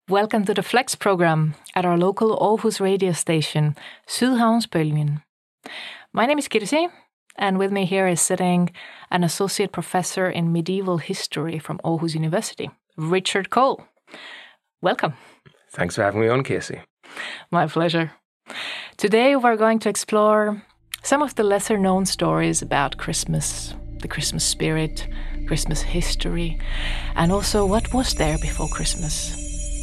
Welcome to the Flex program at our local Aarhus radio station, Sydhavnsbølgen. My name is Kirsi, and with me here is sitting an associate professor in medieval history from Aarhus University, Richard Cole. Welcome. Thanks for having me on, Kirsi. My pleasure. Today we're going to explore some of the lesser-known stories about Christmas, the Christmas spirit, Christmas history, and also what was there before Christmas.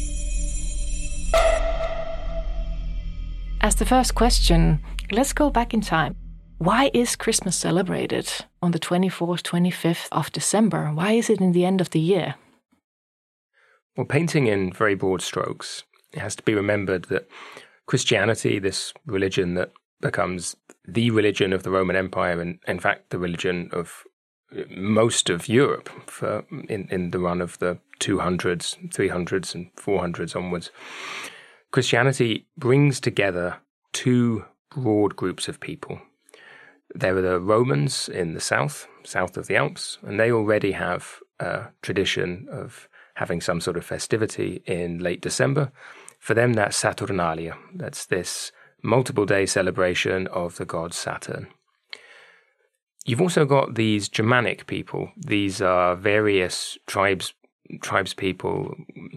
As the first question, let's go back in time. Why is Christmas celebrated on the 24th, 25th of December? Why is it in the end of the year? Well, painting in very broad strokes, it has to be remembered that Christianity, this religion that becomes the religion of the Roman Empire, and in fact the religion of most of Europe in the run of the 200s, 300s and 400s onwards, Christianity brings together two broad groups of people. There are the Romans in the south of the Alps, and they already have a tradition of having some sort of festivity in late December. For them, that's Saturnalia. That's this multiple-day celebration of the god Saturn. You've also got these Germanic people. These are various tribespeople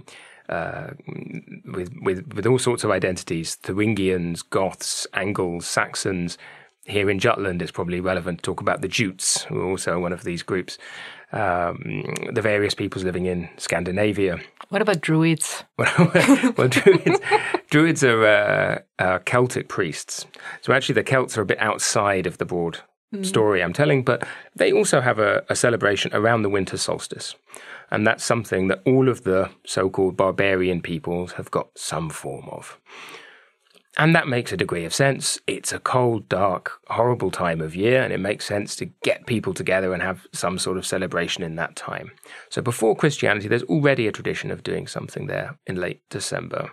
with all sorts of identities: Thuringians, Goths, Angles, Saxons. Here in Jutland, it's probably relevant to talk about the Jutes, who are also one of these groups. The various peoples living in Scandinavia. What about Druids? Well, Druids are Celtic priests. So actually the Celts are a bit outside of the broad story I'm telling, but they also have a celebration around the winter solstice. And that's something that all of the so-called barbarian peoples have got some form of. And that makes a degree of sense. It's a cold, dark, horrible time of year, and it makes sense to get people together and have some sort of celebration in that time. So before Christianity, there's already a tradition of doing something there in late December.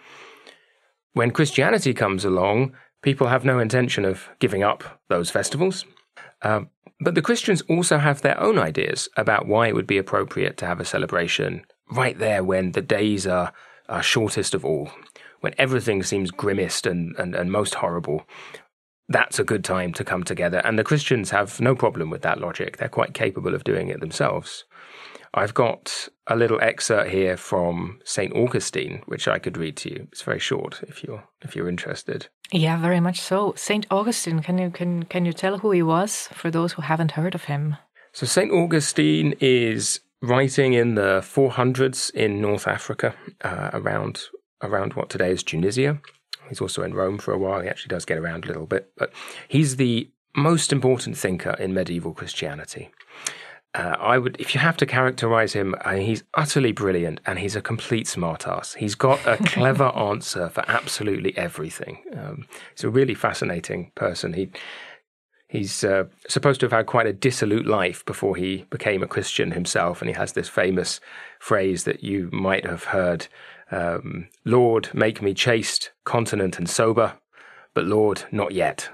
When Christianity comes along, people have no intention of giving up those festivals. But the Christians also have their own ideas about why it would be appropriate to have a celebration right there when the days are shortest of all, when everything seems grimmest and most horrible. That's a good time to come together. And the Christians have no problem with that logic. They're quite capable of doing it themselves. I've got a little excerpt here from St. Augustine, which I could read to you. It's very short if you're interested. Yeah, very much so. St. Augustine, can you tell who he was for those who haven't heard of him? So St. Augustine is writing in the 400s in North Africa, around what today is Tunisia. He's also in Rome for a while. He actually does get around a little bit, but he's the most important thinker in medieval Christianity. If you have to characterize him, he's utterly brilliant and he's a complete smartass. He's got a clever answer for absolutely everything. He's a really fascinating person. He's supposed to have had quite a dissolute life before he became a Christian himself, and he has this famous phrase that you might have heard, Lord, make me chaste, continent and sober, but Lord, not yet.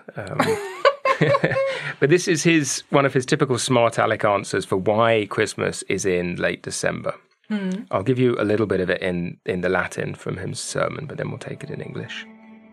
But this is one of his typical smart aleck answers for why Christmas is in late December. I'll give you a little bit of it in the Latin from his sermon, but then we'll take it in English.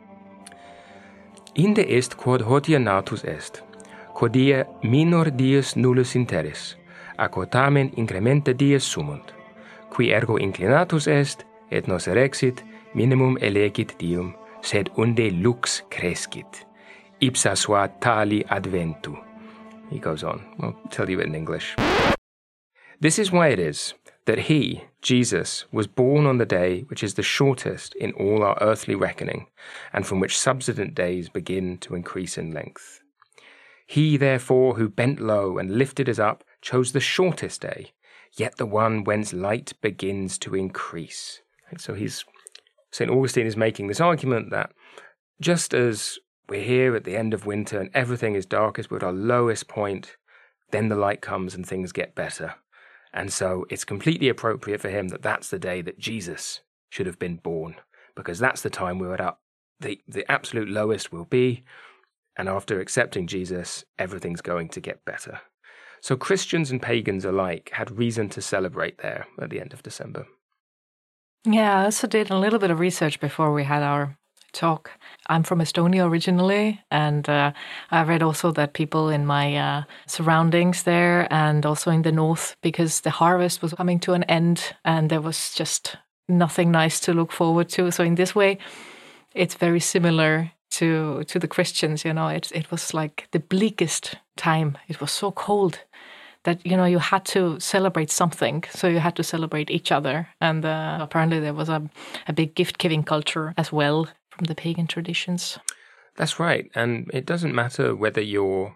Inde est quod hodie natus est, quodie minor dies nullus interis, a quod tamen incrementa dies sumunt, qui ergo inclinatus est, et nos erexit, minimum elegit dium, sed unde lux crescit. Ipsa sua tali adventu. He goes on. I'll tell you it in English. This is why it is that he, Jesus, was born on the day which is the shortest in all our earthly reckoning, and from which subsequent days begin to increase in length. He, therefore, who bent low and lifted us up, chose the shortest day, yet the one whence light begins to increase. And so St. Augustine is making this argument that just as we're here at the end of winter and everything is darkest, we're at our lowest point, then the light comes and things get better. And so it's completely appropriate for him that that's the day that Jesus should have been born, because that's the time we're at the absolute lowest we'll be, and after accepting Jesus, everything's going to get better. So Christians and pagans alike had reason to celebrate there at the end of December. Yeah, I also did a little bit of research before we had our talk. I'm from Estonia originally, and I read also that people in my surroundings there and also in the north, because the harvest was coming to an end and there was just nothing nice to look forward to. So in this way, it's very similar to the Christians. It was like the bleakest time. It was so cold that you had to celebrate something, so you had to celebrate each other, and apparently there was a big gift-giving culture as well from the pagan traditions. That's right, and it doesn't matter whether you're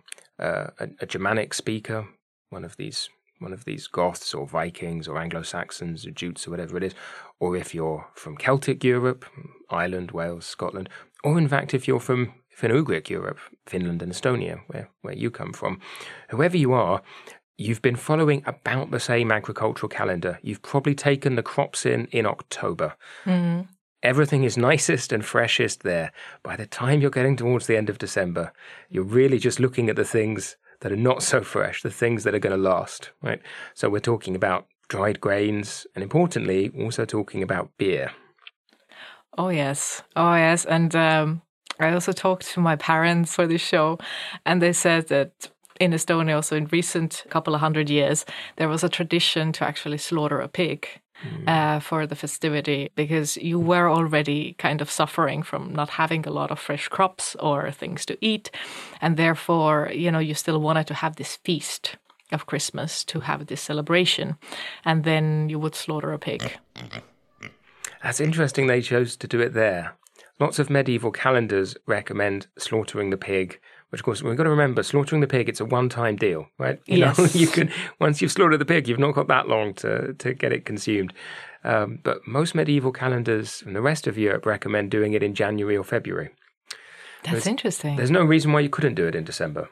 a Germanic speaker, one of these Goths or Vikings or Anglo-Saxons or Jutes or whatever it is, or if you're from Celtic Europe, Ireland, Wales, Scotland, or in fact if you're from Finno-Ugric Europe, Finland and Estonia, where you come from, whoever you are, you've been following about the same agricultural calendar. You've probably taken the crops in October. Mm. Everything is nicest and freshest there. By the time you're getting towards the end of December, you're really just looking at the things that are not so fresh, the things that are going to last, right? So we're talking about dried grains, and importantly, also talking about beer. Oh, yes. And I also talked to my parents for this show, and they said that in Estonia, also in recent couple of 100 years, there was a tradition to actually slaughter a pig for the festivity, because you were already kind of suffering from not having a lot of fresh crops or things to eat. And therefore, you still wanted to have this feast of Christmas, to have this celebration. And then you would slaughter a pig. That's interesting they chose to do it there. Lots of medieval calendars recommend slaughtering the pig, which of course we've got to remember, slaughtering the pig, it's a one-time deal, right? Yes. You can, once you've slaughtered the pig, you've not got that long to get it consumed. But most medieval calendars in the rest of Europe recommend doing it in January or February. That's interesting. There's no reason why you couldn't do it in December.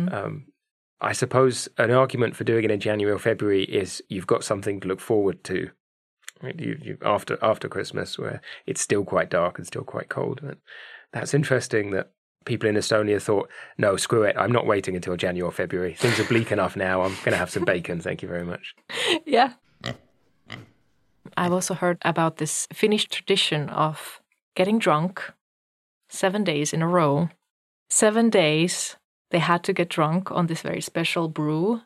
I suppose an argument for doing it in January or February is you've got something to look forward to. Right? You after Christmas, where it's still quite dark and still quite cold. But that's interesting that people in Estonia thought, no, screw it, I'm not waiting until January or February. Things are bleak enough now. I'm going to have some bacon. Thank you very much. Yeah. I've also heard about this Finnish tradition of getting drunk 7 days in a row. 7 days they had to get drunk on this very special brew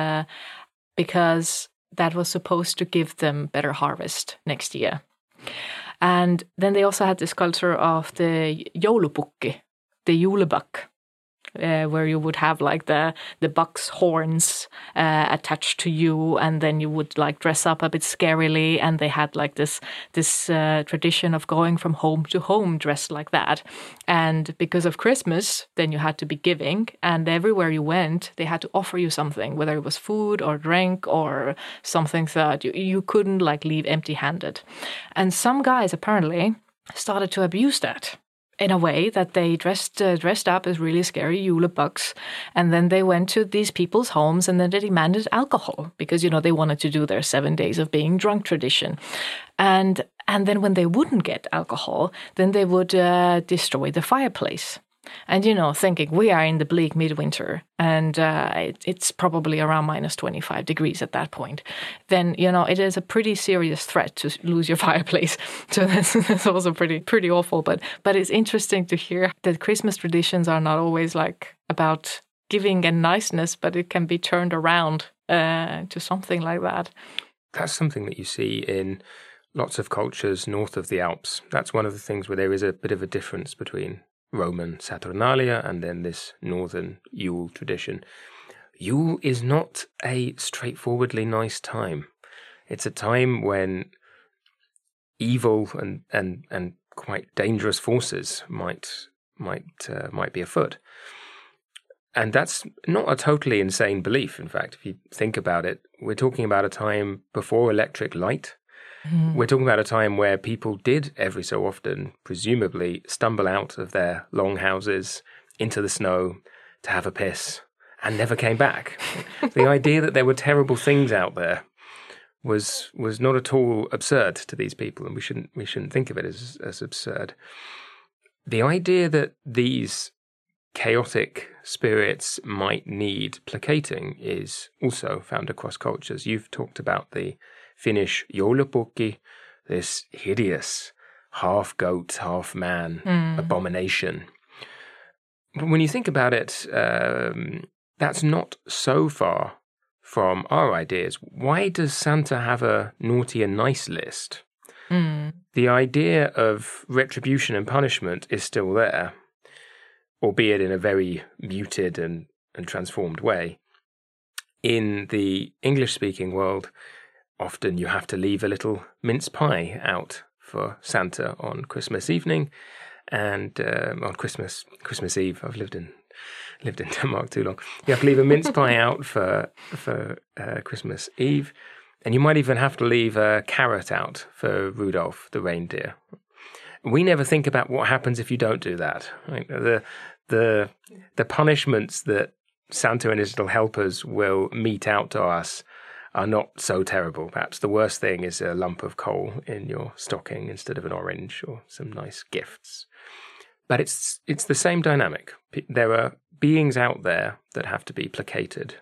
because that was supposed to give them better harvest next year. And then they also had this culture of the joulupukki, the julebak, where you would have like the buck's horns attached to you, and then you would like dress up a bit scarily, and they had like this tradition of going from home to home dressed like that. And because of Christmas, then you had to be giving, and everywhere you went, they had to offer you something, whether it was food or drink or something that you couldn't like leave empty-handed. And some guys apparently started to abuse that in a way that they dressed up as really scary julebugs, and then they went to these people's homes and then they demanded alcohol because they wanted to do their 7 days of being drunk tradition, and then when they wouldn't get alcohol, then they would destroy the fireplace. And thinking we are in the bleak midwinter and it's probably around minus 25 degrees at that point, then it is a pretty serious threat to lose your fireplace. So that's also pretty awful. But it's interesting to hear that Christmas traditions are not always like about giving and niceness, but it can be turned around to something like that. That's something that you see in lots of cultures north of the Alps. That's one of the things where there is a bit of a difference between Roman Saturnalia and then this northern Yule tradition. Yule is not a straightforwardly nice time. It's a time when evil and quite dangerous forces might be afoot. And that's not a totally insane belief. In fact, if you think about it, we're talking about a time before electric light. We're talking about a time where people did every so often, presumably, stumble out of their long houses into the snow to have a piss and never came back. The idea that there were terrible things out there was not at all absurd to these people, and we shouldn't think of it as absurd. The idea that these chaotic spirits might need placating is also found across cultures. You've talked about the Finnish joulupukki, this hideous half-goat, half-man abomination. But when you think about it, that's not so far from our ideas. Why does Santa have a naughty and nice list? The idea of retribution and punishment is still there, albeit in a very muted and transformed way. In the English-speaking world, often you have to leave a little mince pie out for Santa on Christmas evening, and on Christmas Eve. I've lived in Denmark too long. You have to leave a mince pie out for Christmas Eve, and you might even have to leave a carrot out for Rudolph the reindeer. We never think about what happens if you don't do that. Right? The punishments that Santa and his little helpers will mete out to us are not so terrible. Perhaps the worst thing is a lump of coal in your stocking instead of an orange or some nice gifts. But it's the same dynamic. There are beings out there that have to be placated.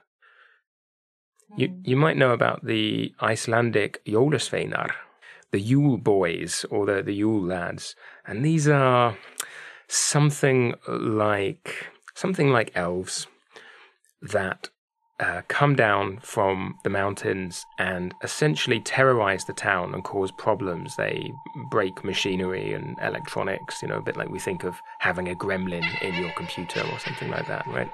You might know about the Icelandic Jólasveinar, the Yule boys or the Yule lads, and these are something like elves that come down from the mountains and essentially terrorize the town and cause problems. They break machinery and electronics, a bit like we think of having a gremlin in your computer or something like that, right?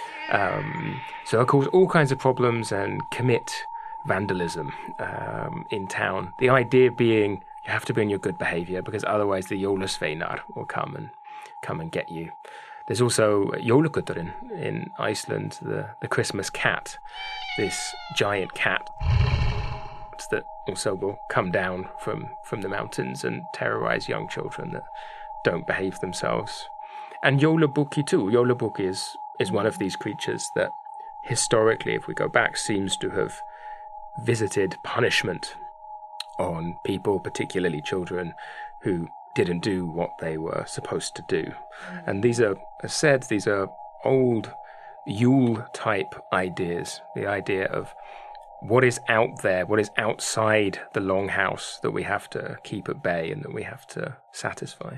So they'll cause all kinds of problems and commit vandalism in town. The idea being you have to be on your good behavior because otherwise the Jólasveinar will come and get you. There's also Jólakötturinn in Iceland, the Christmas cat, this giant cat that also will come down from the mountains and terrorize young children that don't behave themselves. And Jólabukki too. Jólabukki is one of these creatures that historically, if we go back, seems to have visited punishment on people, particularly children, who didn't do what they were supposed to do. And these are, as said, these are old Yule-type ideas, the idea of what is out there, what is outside the longhouse that we have to keep at bay and that we have to satisfy.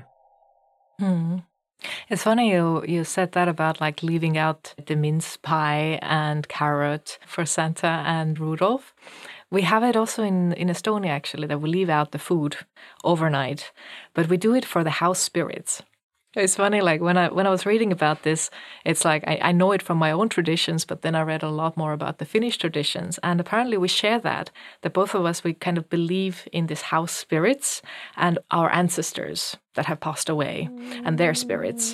It's funny you said that about like leaving out the mince pie and carrot for Santa and Rudolph. We have it also in Estonia, actually, that we leave out the food overnight, but we do it for the house spirits. It's funny, like when I was reading about this, it's like I know it from my own traditions, but then I read a lot more about the Finnish traditions, and apparently we share that both of us, we kind of believe in this house spirits and our ancestors that have passed away and their spirits.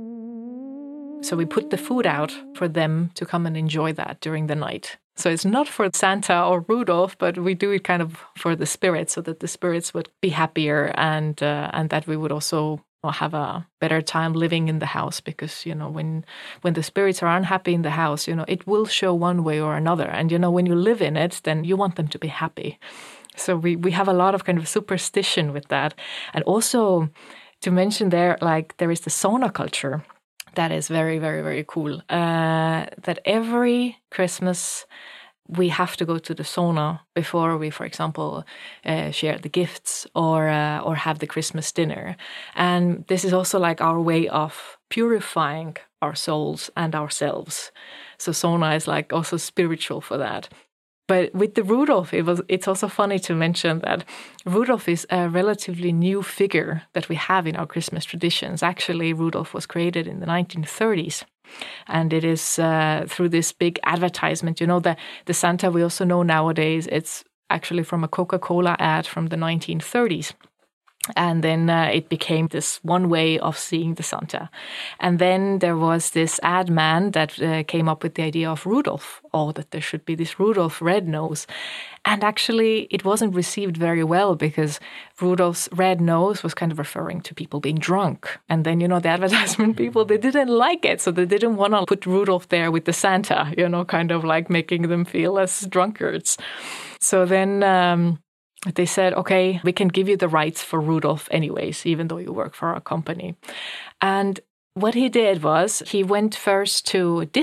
So we put the food out for them to come and enjoy that during the night. So it's not for Santa or Rudolph, but we do it kind of for the spirits, so that the spirits would be happier and that we would also have a better time living in the house, because when the spirits are unhappy in the house, it will show one way or another, and when you live in it, then you want them to be happy. So we have a lot of kind of superstition with that. And also to mention there, like there is the sauna culture that is very, very, very cool. That every Christmas we have to go to the sauna before we, for example, share the gifts or have the Christmas dinner. And this is also like our way of purifying our souls and ourselves. So sauna is like also spiritual for that. But with the Rudolph, it's also funny to mention that Rudolph is a relatively new figure that we have in our Christmas traditions. Actually, Rudolph was created in the 1930s. And it is through this big advertisement. The Santa we also know nowadays, it's actually from a Coca-Cola ad from the 1930s. And then it became this one way of seeing the Santa. And then there was this ad man that came up with the idea of Rudolph, or that there should be this Rudolph red nose. And actually, it wasn't received very well, because Rudolph's red nose was kind of referring to people being drunk. And then, the advertisement people, they didn't like it. So they didn't want to put Rudolph there with the Santa, kind of like making them feel as drunkards. So then they said, okay, we can give you the rights for Rudolph anyways, even though you work for our company. And what he did was he went first to Disney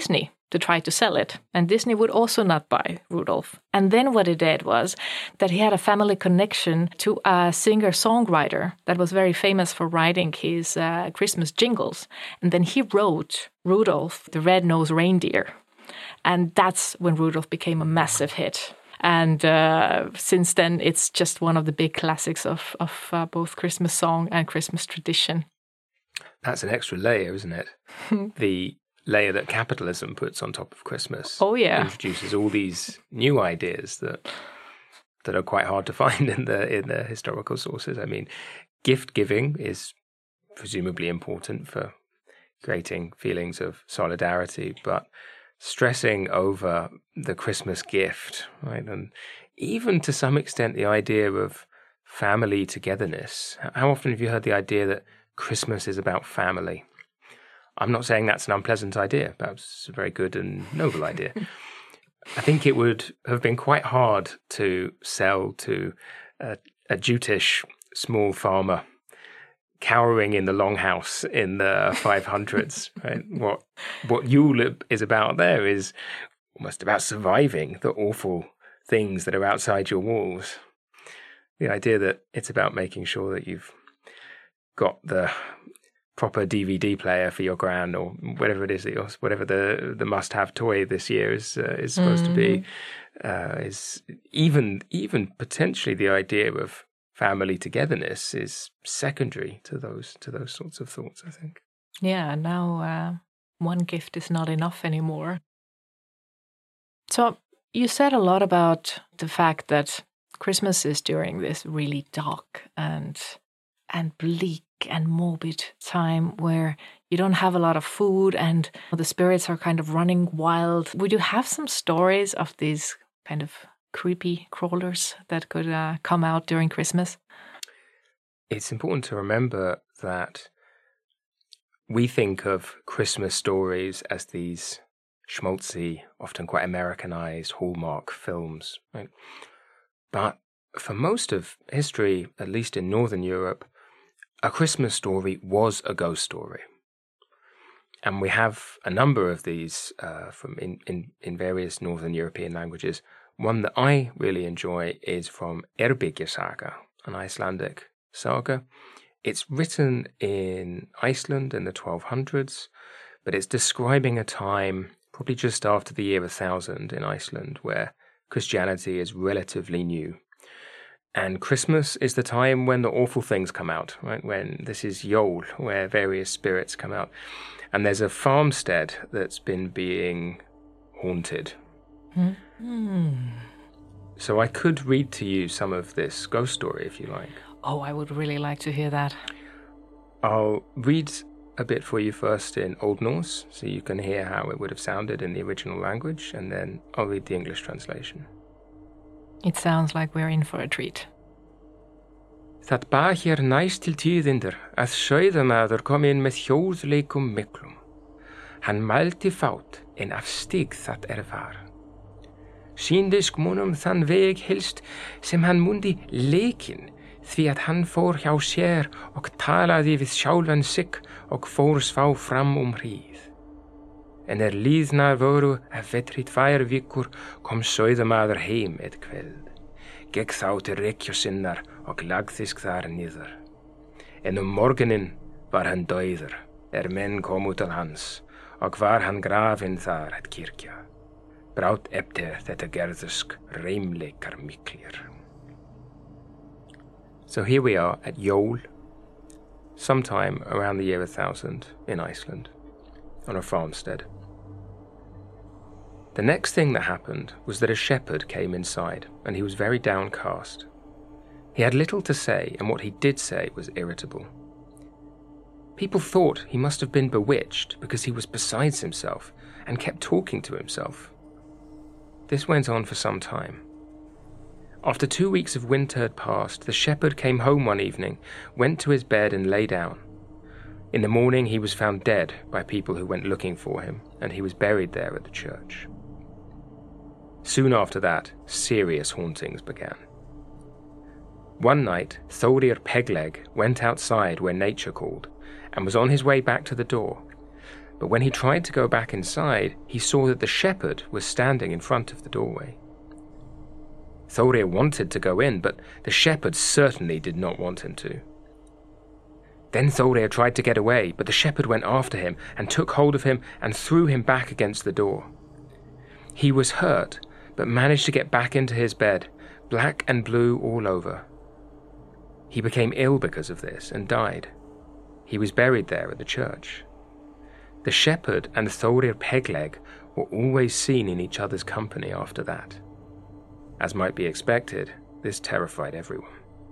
to try to sell it. And Disney would also not buy Rudolph. And then what he did was that he had a family connection to a singer-songwriter that was very famous for writing his Christmas jingles. And then he wrote Rudolph the Red-Nosed Reindeer. And that's when Rudolph became a massive hit. And since then, it's just one of the big classics of both Christmas song and Christmas tradition. That's an extra layer, isn't it? The layer that capitalism puts on top of Christmas. Oh, yeah. Introduces all these new ideas that are quite hard to find in the historical sources. I mean, gift giving is presumably important for creating feelings of solidarity, but stressing over the Christmas gift, right? And even to some extent the idea of family togetherness. How often have you heard the idea that Christmas is about family? I'm not saying that's an unpleasant idea. Perhaps it's a very good and noble idea. I think it would have been quite hard to sell to a Jutish small farmer cowering in the longhouse in the 500s. Right? What Yule is about there is almost about surviving the awful things that are outside your walls. The idea that it's about making sure that you've got the proper DVD player for your gran, or whatever it is that whatever the must-have toy this year is supposed to be, is even potentially the idea of family togetherness is secondary to those sorts of thoughts, I think. Yeah, now one gift is not enough anymore. So you said a lot about the fact that Christmas is during this really dark and bleak and morbid time where you don't have a lot of food and the spirits are kind of running wild. Would you have some stories of these kind of creepy crawlers that could come out during Christmas? It's important to remember that we think of Christmas stories as these schmaltzy, often quite Americanized Hallmark films, right? But for most of history, at least in Northern Europe, a Christmas story was a ghost story. And we have a number of these from in various Northern European languages. One that I really enjoy is from Eyrbyggja Saga, an Icelandic saga. It's written in Iceland in the 1200s, but it's describing a time probably just after the year 1000 in Iceland where Christianity is relatively new. And Christmas is the time when the awful things come out, right? When this is Yule, where various spirits come out. And there's a farmstead that's been being haunted. Mm-hmm. So I could read to you some of this ghost story if you like. Oh, I would really like to hear that. I'll read a bit for you first in Old Norse, so you can hear how it would have sounded in the original language, and then I'll read the English translation. It sounds like we're in for a treat. Það bar hér næst til tíðindar að sauðamaður kom inn með hjólleikum miklum. Hann mælti fát en af stig það var. Sýndist munum þann veg helst sem hann mundi lekin, því að hann fór hjá sér og talaði við sjálfan sig og fór svá fram hríð. En líðnar voru af vetri 2 vikur kom sauðamaður heim kvöld. Gekk þá til rekkju sinnar og lagðist þar niður. En morguninn var hann dauður, menn komu til hans, og var hann grafinn þar kirkja. Brátt eftir þetta gerðust reimleikar miklir. So here we are at Jól, sometime around the year 1000 in Iceland, on a farmstead. The next thing that happened was that a shepherd came inside, and he was very downcast. He had little to say, and what he did say was irritable. People thought he must have been bewitched because he was beside himself and kept talking to himself. This went on for some time. After 2 weeks of winter had passed, the shepherd came home one evening, went to his bed and lay down. In the morning he was found dead by people who went looking for him, and he was buried there at the church. Soon after that, serious hauntings began. One night, Thorir Pegleg went outside where nature called, and was on his way back to the door. but when he tried to go back inside, he saw that the shepherd was standing in front of the doorway. Thorir wanted to go in, but the shepherd certainly did not want him to. Then Thorir tried to get away, but the shepherd went after him and took hold of him and threw him back against the door. He was hurt, but managed to get back into his bed, black and blue all over. He became ill because of this and died. He was buried there at the church. The shepherd and Thorir Pegleg were always seen in each other's company after that. As might be expected, this terrified everyone.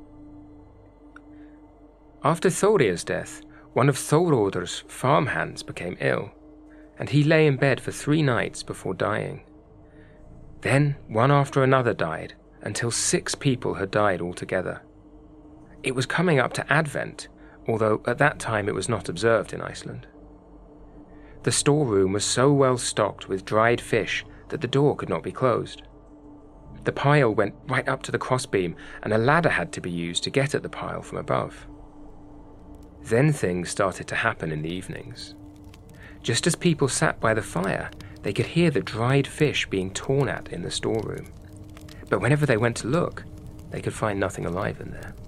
After Thorir's death, one of Thoroddr's farmhands became ill, and he lay in bed for 3 nights before dying. Then one after another died, until 6 people had died altogether. It was coming up to Advent, although at that time it was not observed in Iceland. The storeroom was so well stocked with dried fish that the door could not be closed. The pile went right up to the crossbeam, and a ladder had to be used to get at the pile from above. Then things started to happen in the evenings. Just as people sat by the fire, they could hear the dried fish being torn at in the storeroom. But whenever they went to look, they could find nothing alive in there.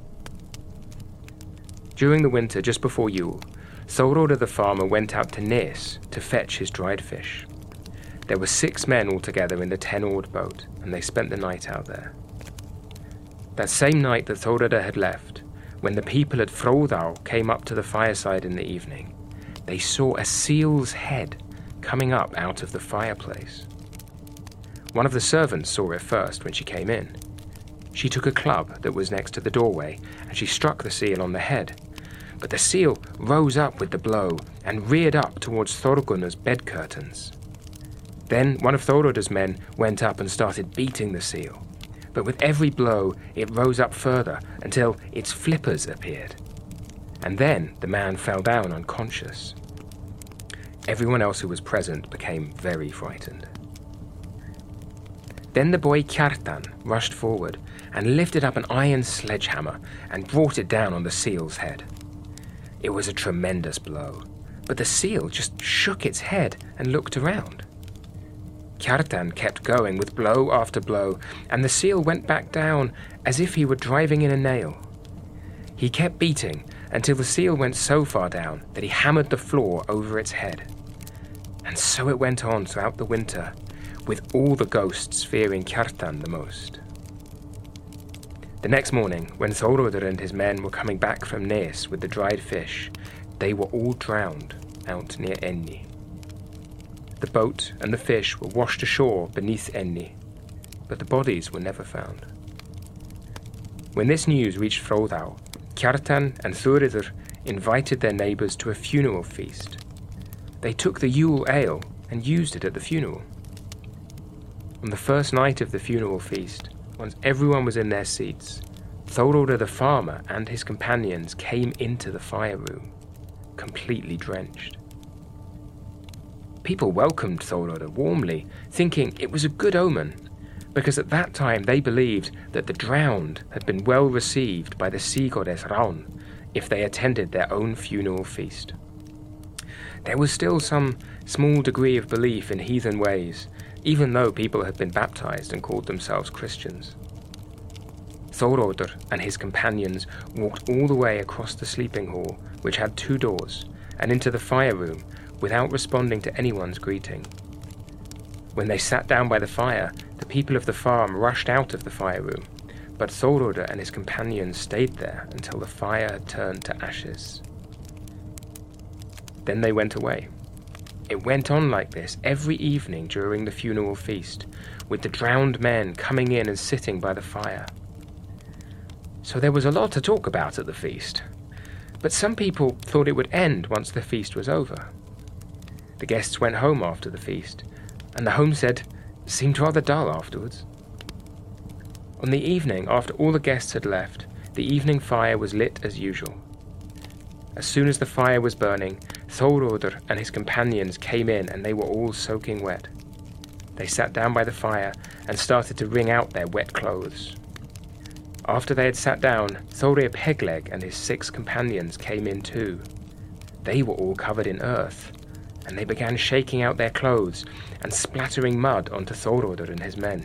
During the winter, just before Yule, Thoroddr the farmer went out to Nes to fetch his dried fish. There were 6 men altogether in the 10-oared boat, and they spent the night out there. That same night that Thoroddr had left, when the people at Frodau came up to the fireside in the evening, they saw a seal's head coming up out of the fireplace. One of the servants saw it first when she came in. She took a club that was next to the doorway, and she struck the seal on the head. But the seal rose up with the blow and reared up towards Thorgunnar's bed curtains. Then one of Thoroddr's men went up and started beating the seal. But with every blow, it rose up further until its flippers appeared. And then the man fell down unconscious. Everyone else who was present became very frightened. Then the boy Kjartan rushed forward and lifted up an iron sledgehammer and brought it down on the seal's head. It was a tremendous blow, but the seal just shook its head and looked around. Kjartan kept going with blow after blow, and the seal went back down as if he were driving in a nail. He kept beating until the seal went so far down that he hammered the floor over its head. And so it went on throughout the winter, with all the ghosts fearing Kjartan the most. The next morning, when Thoroddr and his men were coming back from Nes with the dried fish, they were all drowned out near Enni. The boat and the fish were washed ashore beneath Enni, but the bodies were never found. When this news reached Frodau, Kjartan and Thuridr invited their neighbours to a funeral feast. They took the Yule ale and used it at the funeral. On the first night of the funeral feast, once everyone was in their seats, Thoroddr the farmer and his companions came into the fire room, completely drenched. People welcomed Thoroddr warmly, thinking it was a good omen, because at that time they believed that the drowned had been well received by the sea goddess Raun if they attended their own funeral feast. There was still some small degree of belief in heathen ways, even though people had been baptized and called themselves Christians. Thoroddr and his companions walked all the way across the sleeping hall, which had 2 doors, and into the fire room, without responding to anyone's greeting. When they sat down by the fire, the people of the farm rushed out of the fire room, but Thoroddr and his companions stayed there until the fire had turned to ashes. Then they went away. It went on like this every evening during the funeral feast, with the drowned men coming in and sitting by the fire. So there was a lot to talk about at the feast, but some people thought it would end once the feast was over. The guests went home after the feast, and the homestead seemed rather dull afterwards. On the evening after all the guests had left, the evening fire was lit as usual. As soon as the fire was burning, Thoroddr and his companions came in, and they were all soaking wet. They sat down by the fire and started to wring out their wet clothes. After they had sat down, Thorir Pegleg and his 6 companions came in too. They were all covered in earth, and they began shaking out their clothes and splattering mud onto Thoroddr and his men.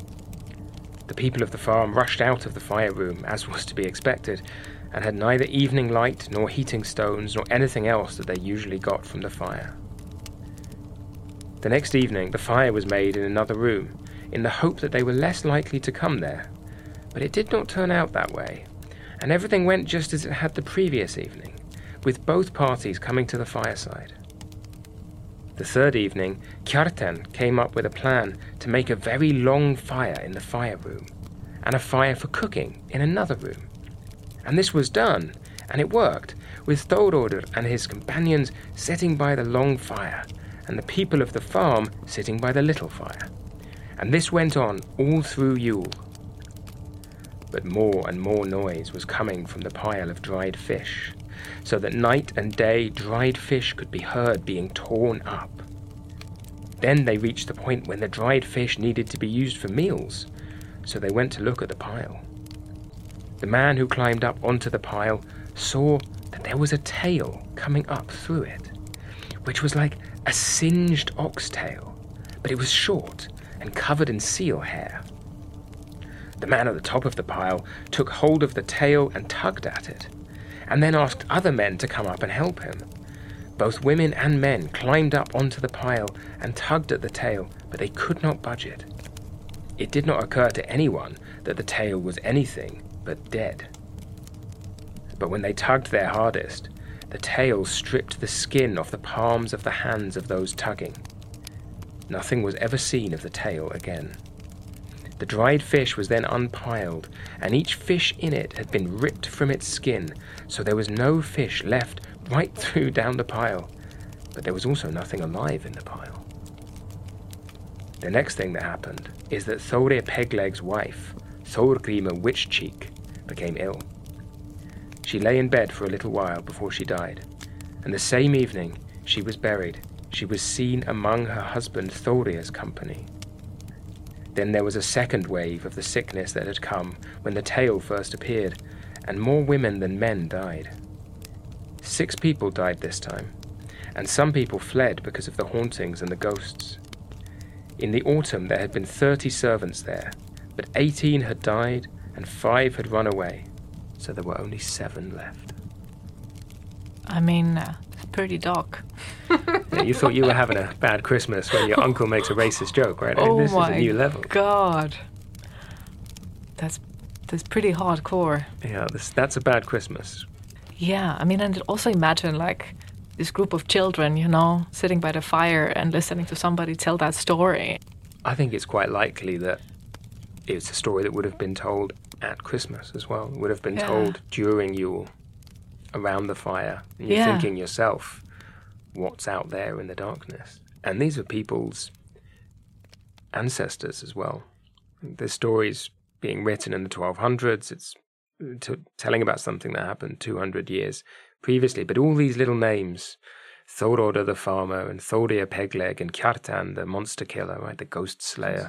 The people of the farm rushed out of the fire room, as was to be expected, and had neither evening light nor heating stones nor anything else that they usually got from the fire. The next evening, the fire was made in another room, in the hope that they were less likely to come there, but it did not turn out that way, and everything went just as it had the previous evening, with both parties coming to the fireside. The third evening, Kjartan came up with a plan to make a very long fire in the fire room, and a fire for cooking in another room. And this was done, and it worked, with Thoroddr and his companions sitting by the long fire, and the people of the farm sitting by the little fire. And this went on all through Yule. But more and more noise was coming from the pile of dried fish, so that night and day dried fish could be heard being torn up. Then they reached the point when the dried fish needed to be used for meals, so they went to look at the pile. The man who climbed up onto the pile saw that there was a tail coming up through it, which was like a singed oxtail, but it was short and covered in seal hair. The man at the top of the pile took hold of the tail and tugged at it, and then asked other men to come up and help him. Both women and men climbed up onto the pile and tugged at the tail, but they could not budge it. It did not occur to anyone that the tail was anything but dead. But when they tugged their hardest, the tail stripped the skin off the palms of the hands of those tugging. Nothing was ever seen of the tail again. The dried fish was then unpiled, and each fish in it had been ripped from its skin, so there was no fish left right through down the pile, but there was also nothing alive in the pile. The next thing that happened is that Thore Pegleg's wife, Thorgrimr Witchcheek, became ill. She lay in bed for a little while before she died, and the same evening she was buried, she was seen among her husband Thorir's company. Then there was a second wave of the sickness that had come when the tail first appeared, and more women than men died. 6 people died this time, and some people fled because of the hauntings and the ghosts. In the autumn there had been 30 servants there, but 18 had died and 5 had run away, so there were only 7 left. I mean, it's pretty dark. Yeah, you thought you were having a bad Christmas when your uncle makes a racist joke, right? Oh, this my is a new level. God. That's pretty hardcore. Yeah, that's a bad Christmas. Yeah, I mean, and also imagine, like, this group of children, you know, sitting by the fire and listening to somebody tell that story. I think it's quite likely that it's a story that would have been told at Christmas as well. It would have been told during Yule, around the fire. And you're thinking yourself, what's out there in the darkness? And these are people's ancestors as well. The story's being written in the 1200s. It's telling about something that happened 200 years previously. But all these little names, Thoroddr the farmer, and Thorir Pegleg, and Kjartan the monster killer, right, the ghost slayer,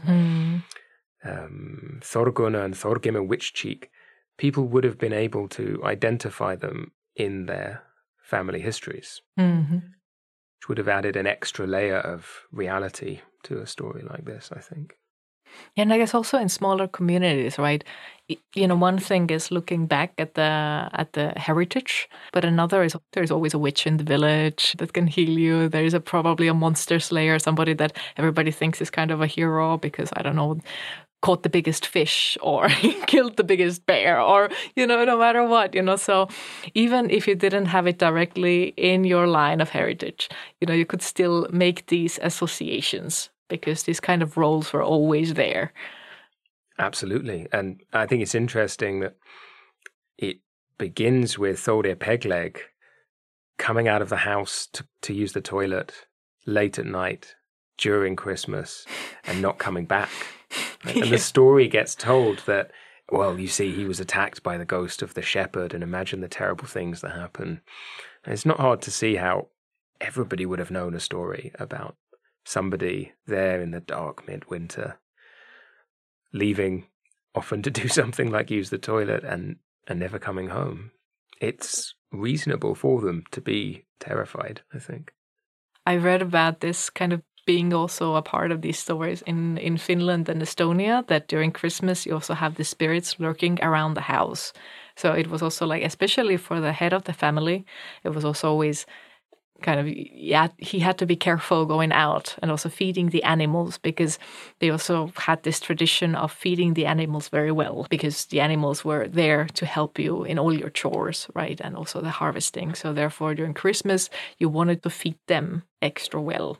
Thorgunna and Thorgrimr Witchcheek, people would have been able to identify them in their family histories, which would have added an extra layer of reality to a story like this, I think. And I guess also in smaller communities, right? You know, one thing is looking back at the heritage, but another is there's always a witch in the village that can heal you. There is probably a monster slayer, somebody that everybody thinks is kind of a hero because, I don't know, caught the biggest fish or killed the biggest bear, or, you know, no matter what, you know. So even if you didn't have it directly in your line of heritage, you know, you could still make these associations because these kind of roles were always there. Absolutely. And I think it's interesting that it begins with Thorir Pegleg coming out of the house to use the toilet late at night during Christmas and not coming back. And the story gets told that, well, you see, he was attacked by the ghost of the shepherd, and imagine the terrible things that happen. And it's not hard to see how everybody would have known a story about somebody there in the dark midwinter, leaving often to do something like use the toilet and never coming home. It's reasonable for them to be terrified, I think. I read about this kind of being also a part of these stories in Finland and Estonia, that during Christmas you also have the spirits lurking around the house. So it was also like, especially for the head of the family, it was also always kind of, yeah, he had to be careful going out and also feeding the animals, because they also had this tradition of feeding the animals very well, because the animals were there to help you in all your chores, right? And also the harvesting. So therefore, during Christmas, you wanted to feed them extra well.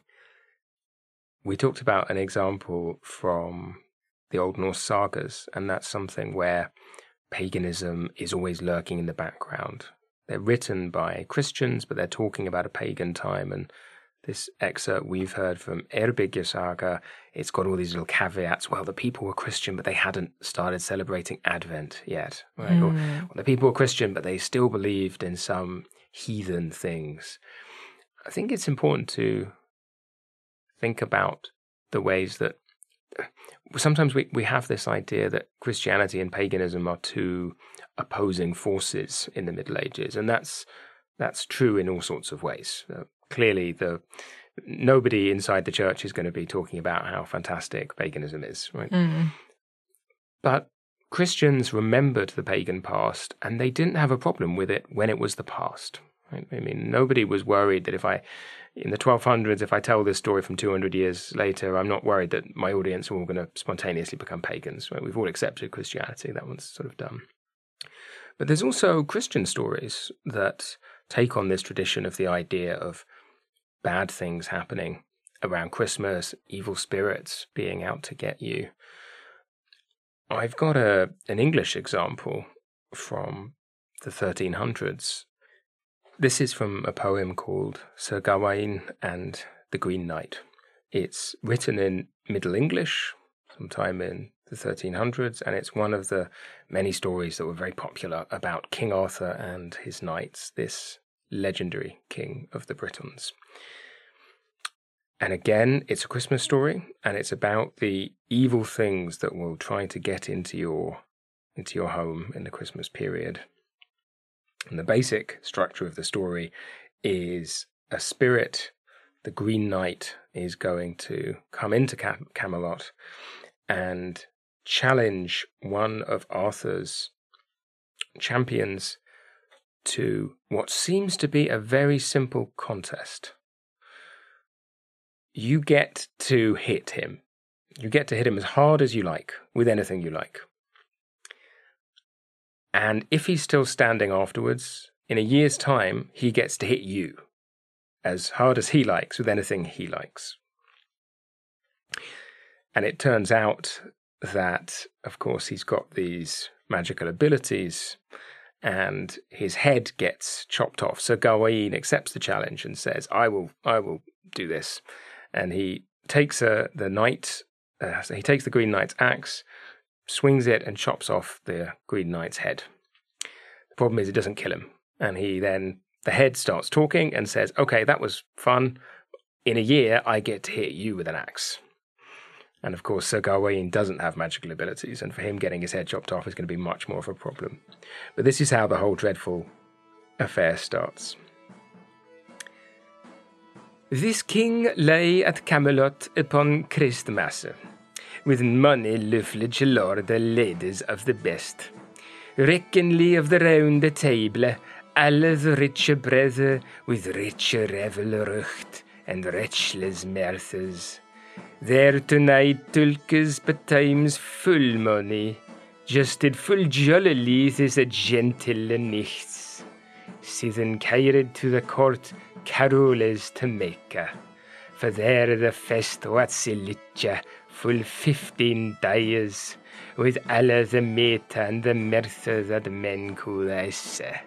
We talked about an example from the Old Norse sagas, and that's something where paganism is always lurking in the background. They're written by Christians, but they're talking about a pagan time. And this excerpt we've heard from Eyrbyggja saga, it's got all these little caveats. Well, the people were Christian, but they hadn't started celebrating Advent yet. Right? Or the people were Christian, but they still believed in some heathen things. I think it's important to think about the ways that sometimes we have this idea that Christianity and paganism are two opposing forces in the Middle Ages, and that's true in all sorts of ways. Clearly, nobody inside the church is going to be talking about how fantastic paganism is, right? But Christians remembered the pagan past, and they didn't have a problem with it when it was the past. Right? I mean, nobody was worried that in the 1200s, if I tell this story from 200 years later, I'm not worried that my audience are all going to spontaneously become pagans. Right? We've all accepted Christianity. That one's sort of done. But there's also Christian stories that take on this tradition of the idea of bad things happening around Christmas, evil spirits being out to get you. I've got an English example from the 1300s. This is from a poem called Sir Gawain and the Green Knight. It's written in Middle English, sometime in the 1300s, and it's one of the many stories that were very popular about King Arthur and his knights, this legendary king of the Britons. And again, it's a Christmas story, and it's about the evil things that will try to get into your home in the Christmas period. And the basic structure of the story is a spirit, the Green Knight, is going to come into Camelot and challenge one of Arthur's champions to what seems to be a very simple contest. You get to hit him. You get to hit him as hard as you like, with anything you like. And if he's still standing afterwards, in a year's time, he gets to hit you as hard as he likes, with anything he likes. And it turns out that, of course, he's got these magical abilities, and his head gets chopped off. So Gawain accepts the challenge and says, I will do this. And he takes the Green Knight's axe, swings it, and chops off the Green Knight's head. The problem is it doesn't kill him. And the head starts talking and says, okay, that was fun. In a year, I get to hit you with an axe. And of course, Sir Gawain doesn't have magical abilities, and for him getting his head chopped off is going to be much more of a problem. But this is how the whole dreadful affair starts. This king lay at Camelot upon Christmas, with money lufflage lord ladies of the best. Reckonly of the round table, alle the riche brethren, with rich revel rucht, and richles mirths. There tonight tulkes betimes full money, justed full jollily is a gentle nichts. Sithen carried to the court caroles to make, for there the fest was silitja full 15 days, with alle the meat and the mirth that men could esse.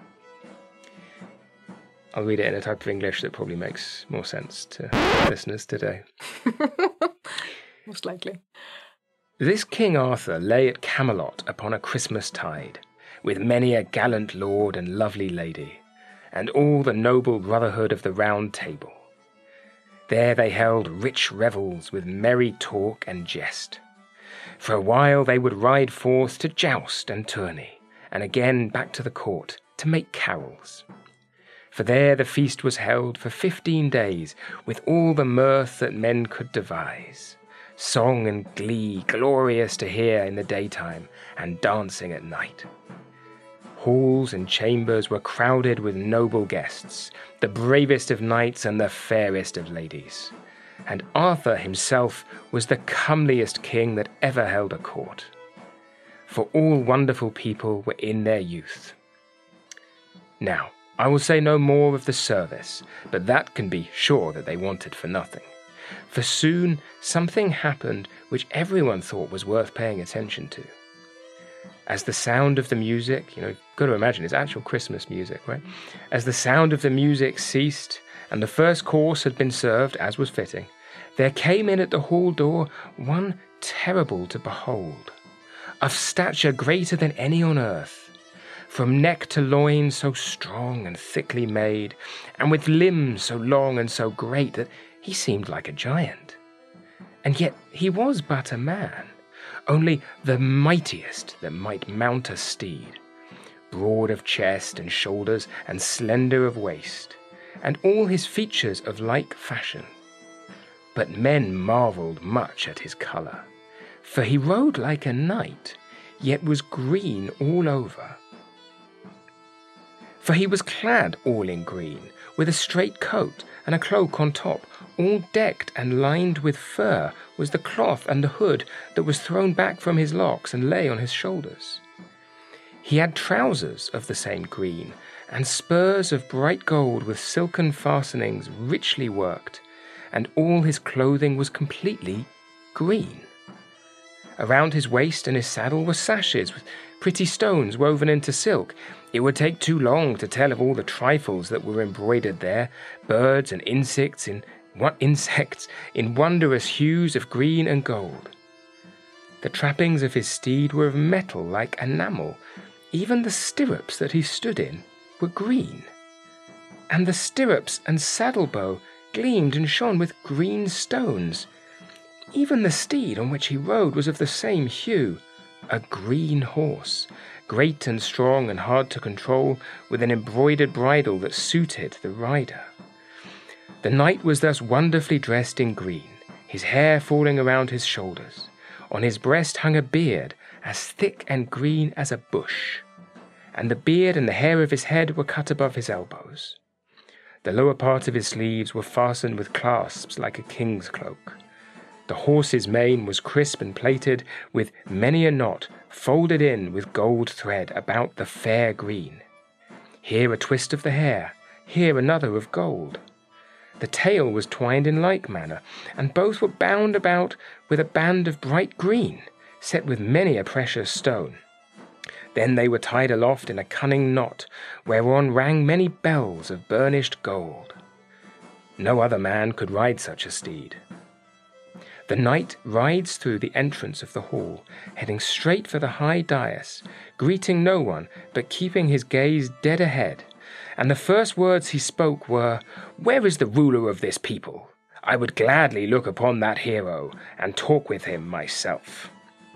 I'll read it in a type of English that probably makes more sense to listeners today. Most likely. This King Arthur lay at Camelot upon a Christmas tide, with many a gallant lord and lovely lady, and all the noble brotherhood of the Round Table. There they held rich revels with merry talk and jest. For a while they would ride forth to joust and tourney, and again back to the court to make carols. For there the feast was held for 15 days, with all the mirth that men could devise. Song and glee glorious to hear in the daytime, and dancing at night. Halls and chambers were crowded with noble guests, the bravest of knights and the fairest of ladies. And Arthur himself was the comeliest king that ever held a court. For all wonderful people were in their youth. Now, I will say no more of the service, but that can be sure that they wanted for nothing. For soon something happened which everyone thought was worth paying attention to. As the sound of the music, you've got to imagine, it's actual Christmas music, right? As the sound of the music ceased, and the first course had been served, as was fitting, there came in at the hall door one terrible to behold, of stature greater than any on earth, from neck to loin so strong and thickly made, and with limbs so long and so great that he seemed like a giant. And yet he was but a man, only the mightiest that might mount a steed, broad of chest and shoulders and slender of waist, and all his features of like fashion. But men marvelled much at his colour, for he rode like a knight, yet was green all over. For he was clad all in green, with a straight coat and a cloak on top, all decked and lined with fur was the cloth and the hood that was thrown back from his locks and lay on his shoulders. He had trousers of the same green, and spurs of bright gold with silken fastenings richly worked, and all his clothing was completely green. Around his waist and his saddle were sashes with pretty stones woven into silk. It would take too long to tell of all the trifles that were embroidered there, birds and insects in wondrous hues of green and gold. The trappings of his steed were of metal like enamel. Even the stirrups that he stood in were green. And the stirrups and saddle-bow gleamed and shone with green stones. Even the steed on which he rode was of the same hue, a green horse, great and strong and hard to control, with an embroidered bridle that suited the rider. The knight was thus wonderfully dressed in green, his hair falling around his shoulders. On his breast hung a beard as thick and green as a bush, and the beard and the hair of his head were cut above his elbows. The lower part of his sleeves were fastened with clasps like a king's cloak. The horse's mane was crisp and plaited, with many a knot folded in with gold thread about the fair green. Here a twist of the hair, here another of gold. The tail was twined in like manner, and both were bound about with a band of bright green, set with many a precious stone. Then they were tied aloft in a cunning knot, whereon rang many bells of burnished gold. No other man could ride such a steed. The knight rides through the entrance of the hall, heading straight for the high dais, greeting no one, but keeping his gaze dead ahead. And the first words he spoke were, "Where is the ruler of this people? I would gladly look upon that hero, and talk with him myself."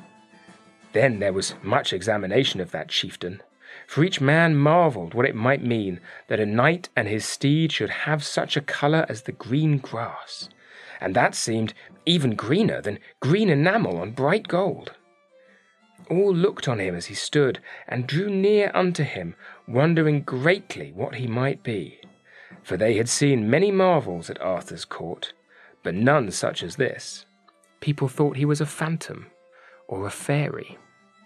Then there was much examination of that chieftain, for each man marvelled what it might mean that a knight and his steed should have such a colour as the green grass, and that seemed even greener than green enamel on bright gold. All looked on him as he stood, and drew near unto him, wondering greatly what he might be. For they had seen many marvels at Arthur's court, but none such as this. People thought he was a phantom or a fairy.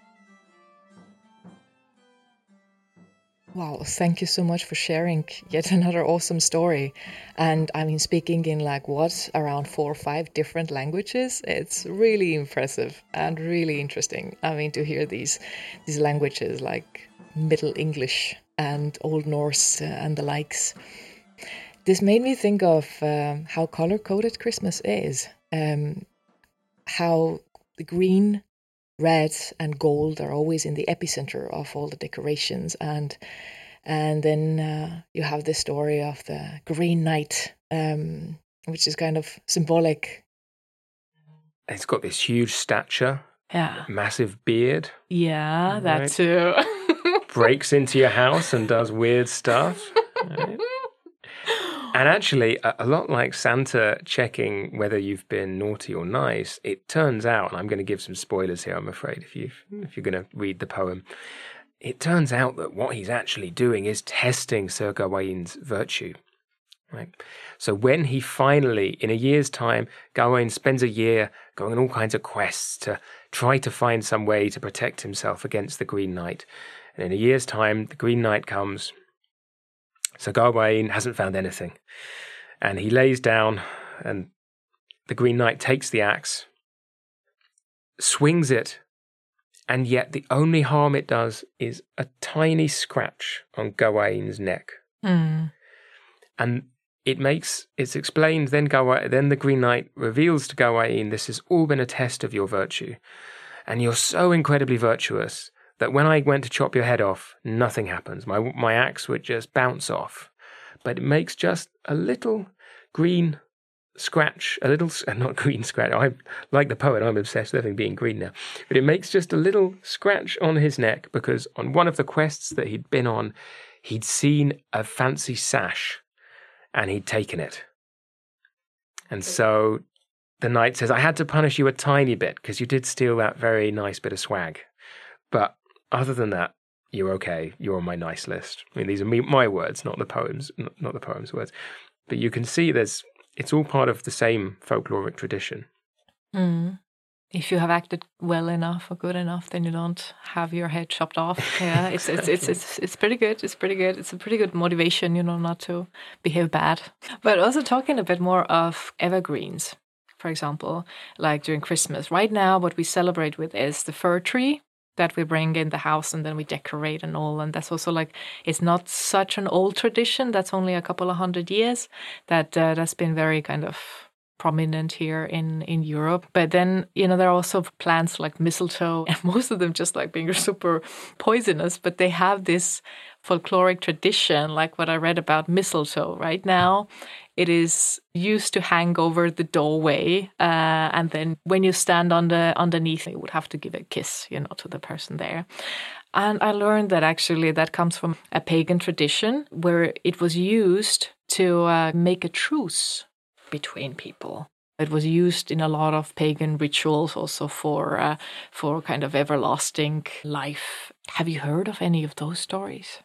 Wow, thank you so much for sharing yet another awesome story. And I mean, speaking in around 4 or 5 different languages, it's really impressive and really interesting. I mean, to hear these languages like Middle English and Old Norse and the likes. This made me think of how color-coded Christmas is. How the green, red and gold are always in the epicenter of all the decorations, and then you have this story of the Green Knight, which is kind of symbolic. It's got this huge stature, massive beard. Yeah, that too. Breaks into your house and does weird stuff. Right? And actually, a lot like Santa checking whether you've been naughty or nice, it turns out, and I'm going to give some spoilers here, I'm afraid, if you're going to read the poem, it turns out that what he's actually doing is testing Sir Gawain's virtue. Right? So when he finally, in a year's time, Gawain spends a year going on all kinds of quests to try to find some way to protect himself against the Green Knight. And in a year's time, the Green Knight comes. So Gawain hasn't found anything. And he lays down, and the Green Knight takes the axe, swings it, and yet the only harm it does is a tiny scratch on Gawain's neck. Mm. And it's explained, then the Green Knight reveals to Gawain, this has all been a test of your virtue. And you're so incredibly virtuous that when I went to chop your head off, nothing happens. My axe would just bounce off. But it makes just a little green scratch, not green scratch. I like the poet, I'm obsessed with everything being green now. But it makes just a little scratch on his neck because on one of the quests that he'd been on, he'd seen a fancy sash and he'd taken it. And so the knight says, I had to punish you a tiny bit because you did steal that very nice bit of swag. But other than that, you're okay. You're on my nice list. I mean, these are my words, not the poem's words. But you can see it's all part of the same folkloric tradition. Mm. If you have acted well enough or good enough, then you don't have your head chopped off. Yeah, it's pretty good. It's pretty good. It's a pretty good motivation, not to behave bad. But also talking a bit more of evergreens, for example, like during Christmas. Right now, what we celebrate with is the fir tree that we bring in the house and then we decorate and all. And that's also it's not such an old tradition. That's only a couple of 100 years that's been very kind of prominent here in Europe. But then, there are also plants like mistletoe, and most of them just being super poisonous, but they have this folkloric tradition, like what I read about mistletoe. Right now, it is used to hang over the doorway, and then when you stand underneath, you would have to give a kiss, to the person there. And I learned that actually that comes from a pagan tradition where it was used to make a truce between people. It was used in a lot of pagan rituals also for kind of everlasting life. Have you heard of any of those stories?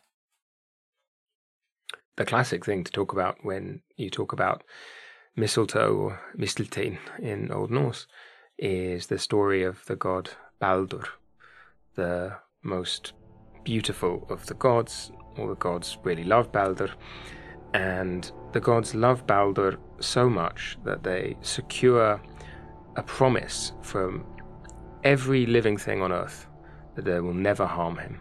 The classic thing to talk about when you talk about mistletoe or misteltein in Old Norse is the story of the god Baldur, the most beautiful of the gods. All the gods really love Baldur, and the gods love Baldur so much that they secure a promise from every living thing on earth that they will never harm him.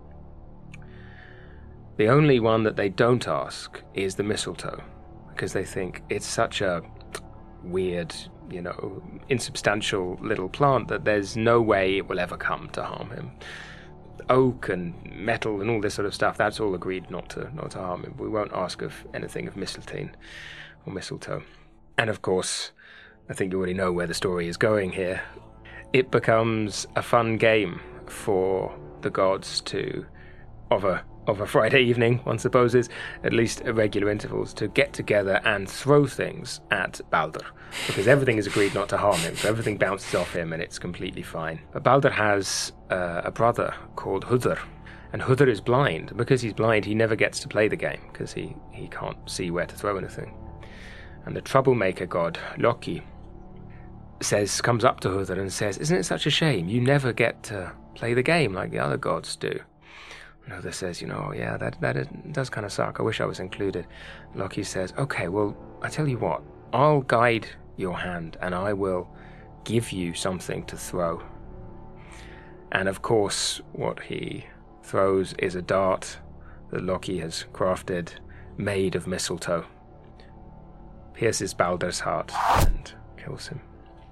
The only one that they don't ask is the mistletoe, because they think it's such a weird, insubstantial little plant that there's no way it will ever come to harm him. Oak and metal and all this sort of stuff, that's all agreed not to harm him. We won't ask of anything of mistletoe or mistletoe. And of course, I think you already know where the story is going here. It becomes a fun game for the gods to, of a Friday evening, one supposes, at least at regular intervals, to get together and throw things at Baldur, because everything is agreed not to harm him, so everything bounces off him and it's completely fine. But Baldur has a brother called Hudr, and Hudr is blind. Because he's blind, he never gets to play the game, because he can't see where to throw anything. And the troublemaker god, Loki, comes up to Hudr and says, "Isn't it such a shame? You never get to play the game like the other gods do." And Hudr says, yeah, that does kind of suck. I wish I was included. Loki says, okay, well, I tell you what, I'll guide your hand and I will give you something to throw. And of course, what he throws is a dart that Loki has crafted, made of mistletoe. Pierces Baldur's heart and kills him.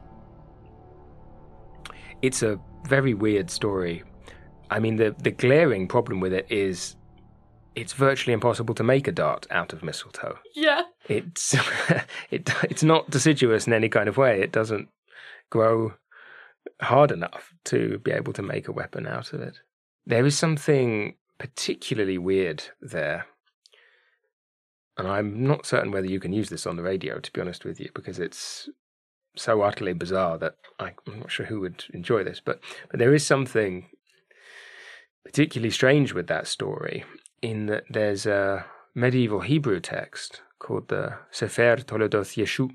It's a very weird story. I mean, the glaring problem with it is it's virtually impossible to make a dart out of mistletoe. Yeah. It's not deciduous in any kind of way. It doesn't grow hard enough to be able to make a weapon out of it. There is something particularly weird there. and I'm not certain whether you can use this on the radio, to be honest with you, because it's so utterly bizarre that I'm not sure who would enjoy this, but there is something particularly strange with that story, in that there's a medieval Hebrew text called the Sefer Toledoth Yeshu,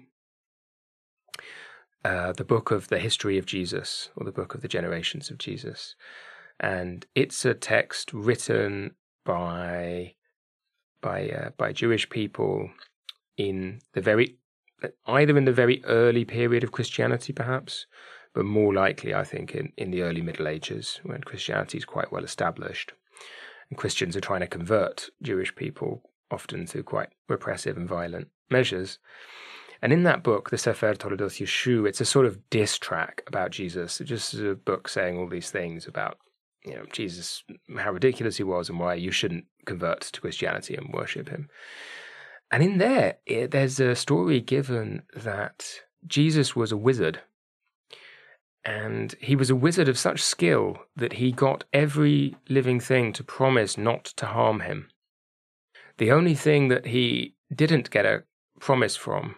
the book of the history of Jesus, or the book of the generations of Jesus. And it's a text written by Jewish people either in the very early period of Christianity, perhaps, but more likely, I think, in the early Middle Ages, when Christianity is quite well established. And Christians are trying to convert Jewish people, often through quite repressive and violent measures. And in that book, the Sefer Toledoth Yeshu, it's a sort of diss track about Jesus. It's just a book saying all these things about, Jesus, how ridiculous he was and why you shouldn't convert to Christianity and worship him. And in there's a story given that Jesus was a wizard. And he was a wizard of such skill that he got every living thing to promise not to harm him. The only thing that he didn't get a promise from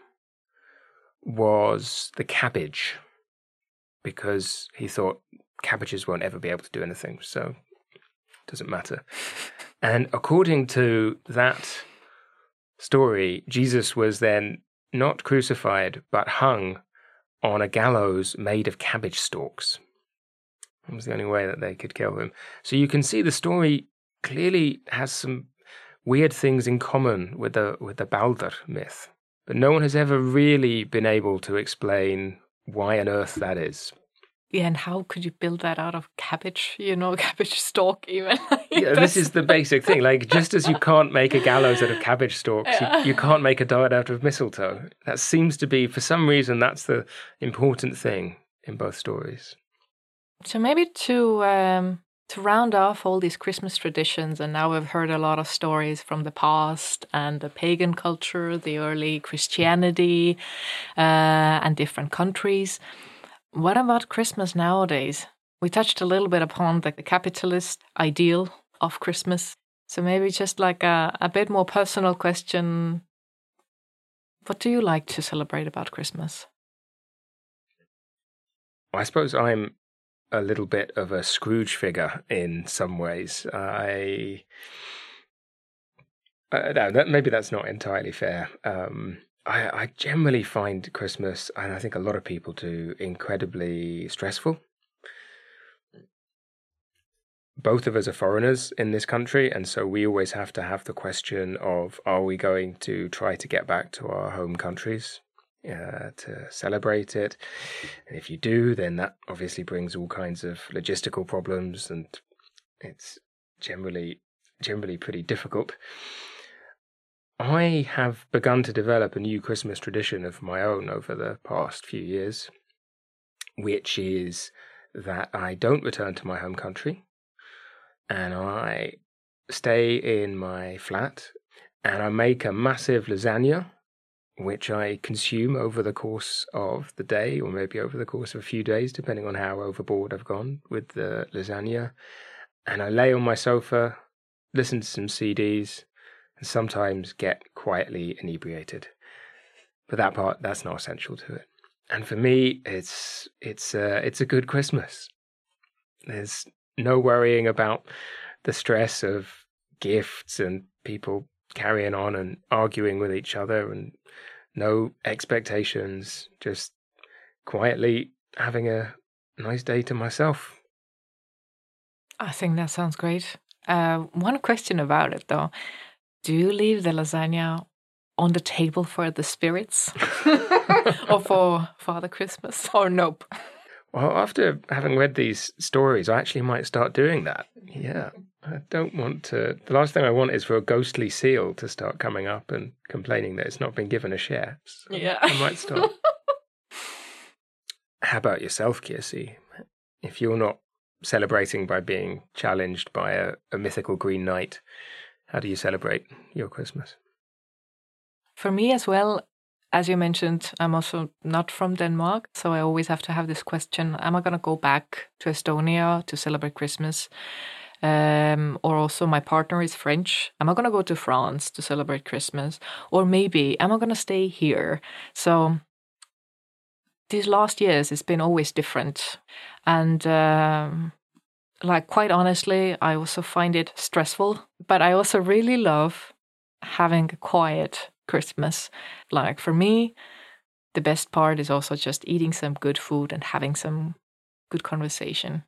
was the cabbage, because he thought cabbages won't ever be able to do anything, so it doesn't matter. And according to that story, Jesus was then not crucified, but hung on a gallows made of cabbage stalks. That was the only way that they could kill him. So you can see the story clearly has some weird things in common with the Balder myth, but no one has ever really been able to explain why on earth that is. Yeah, and how could you build that out of cabbage? Cabbage stalk even. Yeah, this is the basic thing. Like, just as you can't make a gallows out of cabbage stalks, you can't make a dart out of mistletoe. That seems to be, for some reason, that's the important thing in both stories. So maybe to round off all these Christmas traditions, and now we've heard a lot of stories from the past and the pagan culture, the early Christianity, and different countries. What about Christmas nowadays? We touched a little bit upon the capitalist ideal of Christmas. So maybe just like a bit more personal question. What do you like to celebrate about Christmas? I suppose I'm a little bit of a Scrooge figure in some ways. Maybe that's not entirely fair. I generally find Christmas, and I think a lot of people do, incredibly stressful. Both of us are foreigners in this country, and so we always have to have the question of, are we going to try to get back to our home countries to celebrate it? And if you do, then that obviously brings all kinds of logistical problems, and it's generally pretty difficult. I have begun to develop a new Christmas tradition of my own over the past few years, which is that I don't return to my home country, and I stay in my flat, and I make a massive lasagna, which I consume over the course of the day, or maybe over the course of a few days, depending on how overboard I've gone with the lasagna. And I lay on my sofa, listen to some CDs, and sometimes get quietly inebriated. But that's not essential to it. And for me, it's a good Christmas. There's no worrying about the stress of gifts and people carrying on and arguing with each other, and no expectations, just quietly having a nice day to myself. I think that sounds great. One question about it, though. Do you leave the lasagna on the table for the spirits? Or for Father Christmas? Or nope? Well, after having read these stories, I actually might start doing that. Yeah. I don't want to... The last thing I want is for a ghostly seal to start coming up and complaining that it's not been given a share. So yeah. I might start. How about yourself, Kirsi? If you're not celebrating by being challenged by a mythical green knight, how do you celebrate your Christmas? For me as well, as you mentioned, I'm also not from Denmark, so I always have to have this question, am I going to go back to Estonia to celebrate Christmas? Or also my partner is French. Am I going to go to France to celebrate Christmas? Or maybe am I going to stay here? So these last years, it's been always different. And like, quite honestly, I also find it stressful. But I also really love having a quiet Christmas. Like, for me, the best part is also just eating some good food and having some good conversation.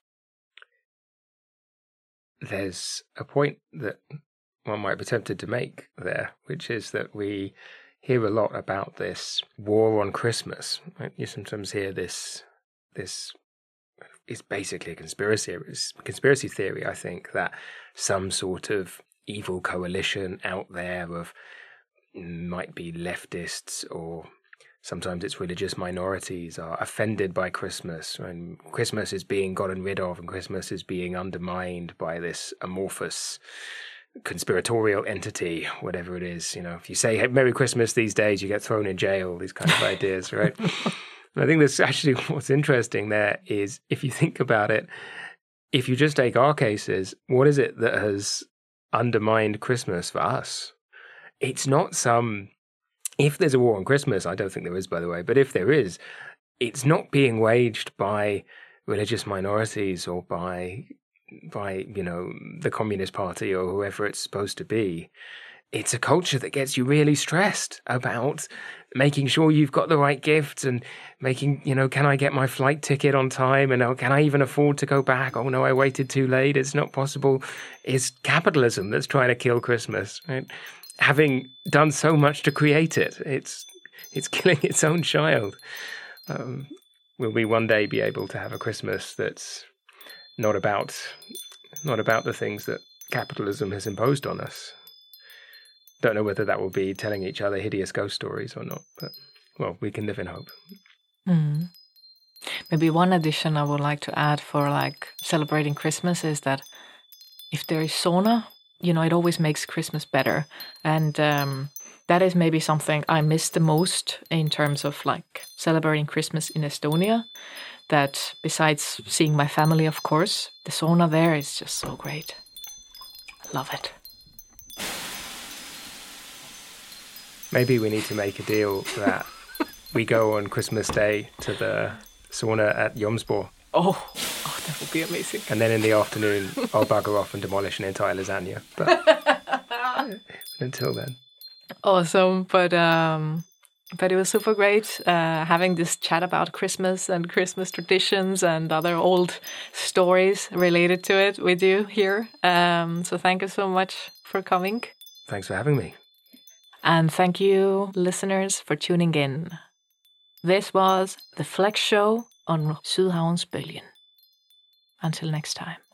There's a point that one might be tempted to make there, which is that we hear a lot about this war on Christmas. Right? You sometimes hear this is basically a conspiracy theory, I think, that some sort of evil coalition out there of might be leftists or sometimes it's religious minorities are offended by Christmas, and Christmas is being gotten rid of and Christmas is being undermined by this amorphous conspiratorial entity, whatever it is. You know, if you say hey, Merry Christmas these days, you get thrown in jail, these kind of ideas, right? And I think that's actually what's interesting there is, if you think about it, if you just take our cases, what is it that has undermined Christmas for us? It's not some... If there's a war on Christmas, I don't think there is, by the way, but if there is, it's not being waged by religious minorities or by you know, the Communist Party or whoever it's supposed to be. It's a culture that gets you really stressed about making sure you've got the right gifts and making, you know, can I get my flight ticket on time? And can I even afford to go back? Oh no, I waited too late. It's not possible. It's capitalism that's trying to kill Christmas, right? Having done so much to create it, it's killing its own child. Will we one day be able to have a Christmas that's not about the things that capitalism has imposed on us? Don't know whether that will be telling each other hideous ghost stories or not, but, well, we can live in hope. Mm. Maybe one addition I would like to add for, like, celebrating Christmas is that if there is sauna, you know, it always makes Christmas better. And that is maybe something I miss the most in terms of, like, celebrating Christmas in Estonia. That besides seeing my family, of course, the sauna there is just so great. I love it. Maybe we need to make a deal that we go on Christmas Day to the sauna at Jomsborg. Oh, that would be amazing. And then in the afternoon, I'll bugger off and demolish an entire lasagna. But until then. Awesome. But it was super great having this chat about Christmas and Christmas traditions and other old stories related to it with you here. So thank you so much for coming. Thanks for having me. And thank you, listeners, for tuning in. This was The Flex Show on Sydhavnsbølgen. Until next time.